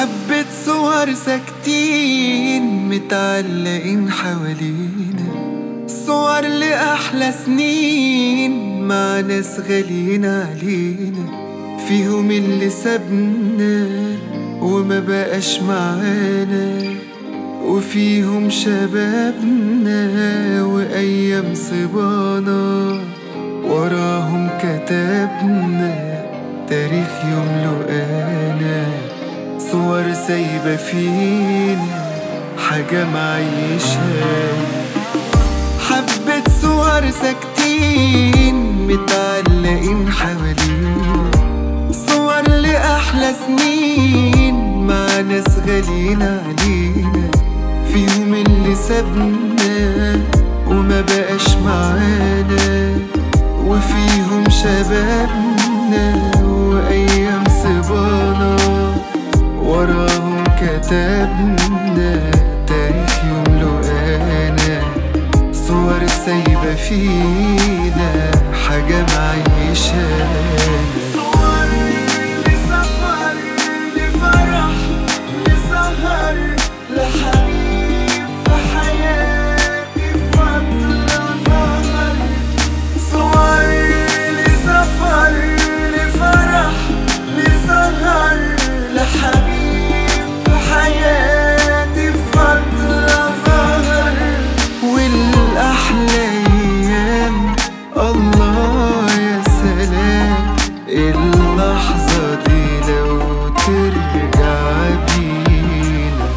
حبة صور ساكتين متعلقين حوالينا، صور لأحلى سنين مع ناس غاليين علينا، فيهم اللي سابنا وما بقاش معانا، وفيهم شبابنا وأيام صبانا، وراهم كتبنا تاريخ يملؤنا، صور سايبة فينا حاجة معيشها. حبة صور ساكتين متعلقين حوالينا، صور لأحلى سنين مع ناس غاليين علينا، فيهم اللي سابنا وما بقاش معانا، وفيهم شبابنا وأيام صبانا، وراهم كتبنا تاريخ يملؤنا، صور سايبة فينا حاجة معيشانا. صور لسفر لفرح لسهر لحبيب في حياتي فترة ظهر، صور لسفر لفرح لسهر لحبيب في حياتي فترة ظهر، والأحلى أيام الله يا سلام، اللحظة دي لو ترجع بينا.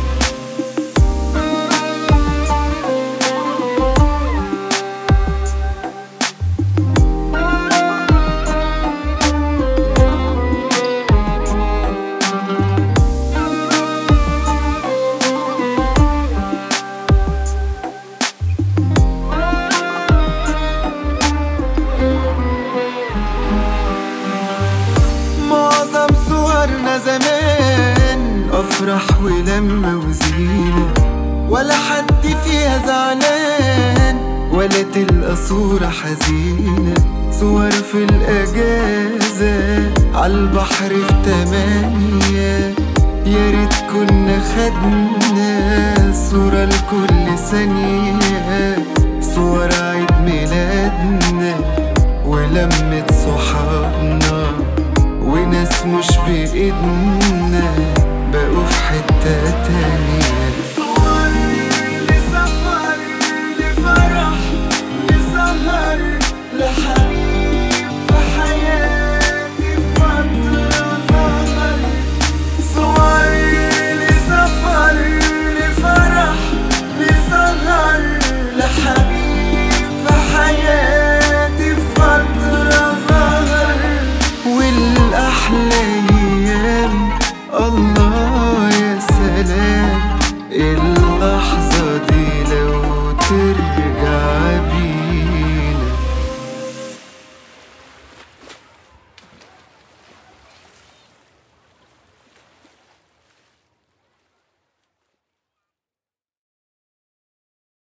معظم صورنا زمان أفرح ولما وزينة، ولا حد فيها زعلان ولا تلقى صورة حزينة، صور في الأجازة عالبحر في تمانية، ياريت كنا خدنا صورة لكل ثانية، صور عيد ميلادنا ولمة صحابنا، وناس مش بإيدنا بقوا في حتة تانية.